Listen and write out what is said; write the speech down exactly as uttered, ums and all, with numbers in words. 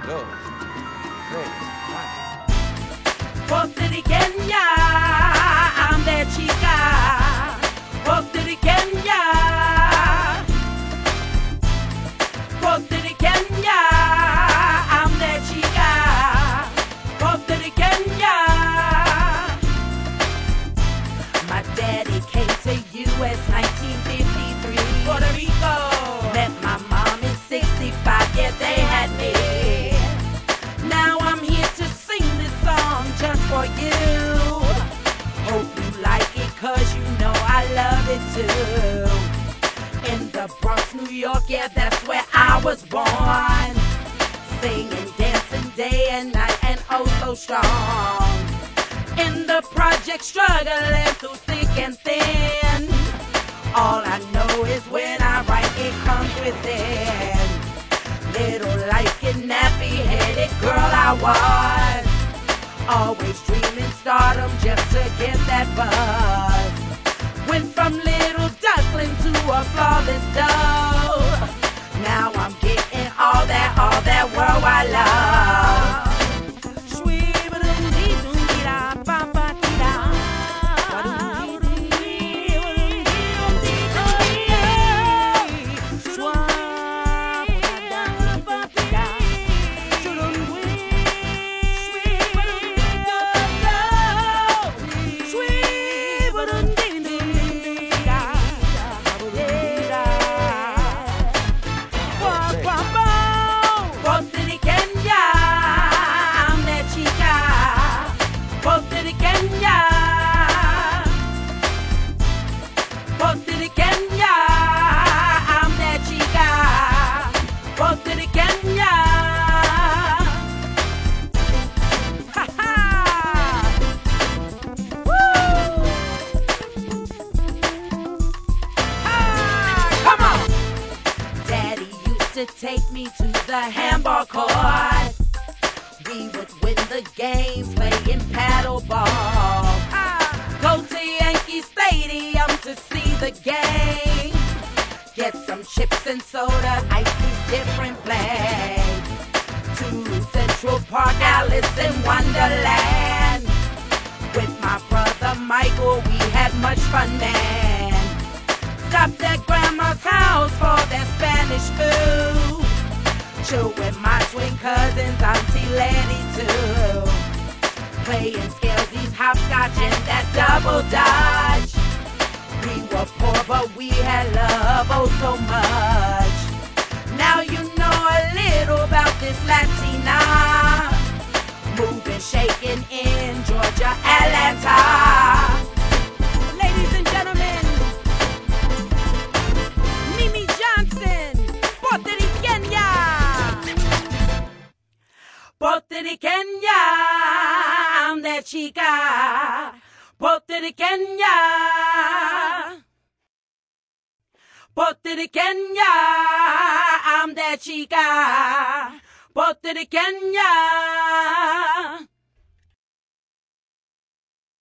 dos, tres, cuatro. Puertorriqueña, I'm that chica. Puertorriqueña. Puertorriqueña, I'm that chica. Puertorriqueña. My daddy came to U S nineteen fifty-three. Puerto Rico. Met my mom in sixty-five. Yeah, they had me. Now I'm here to sing this song just for you. Hope you like it, cause you know I love it too. In the Bronx, New York, yeah, that's where I was born. Singing, dancing day and night, and oh so strong. In the project, struggling through thick and thin. All I know is when I write, it comes within. Little light-skinned, nappy-headed girl I was, always dreaming stardom just to get that buzz. Went from little duckling to a flawless dove. Now I'm getting all that, all that worldwide love. To take me to the handball court. We would win the games playing paddleball. Go to Yankee Stadium to see the game. Get some chips and soda, Icy's different flags. To Central Park, Alice in Wonderland. With my brother Michael, we had much fun, man. Stopped at Grandma's house for their Spanish food. Chill with my twin cousins, Auntie Letty too. Playing scalesies, hopscotch, and that double dodge. We were poor, but we had love, oh so much. Now you know a little about this Latina. Moving, shaking in Georgia, Atlanta. Ladies and gentlemen, Puertorriqueña, I'm that chica. Puertorriqueña. Puertorriqueña, I'm that chica. Puertorriqueña.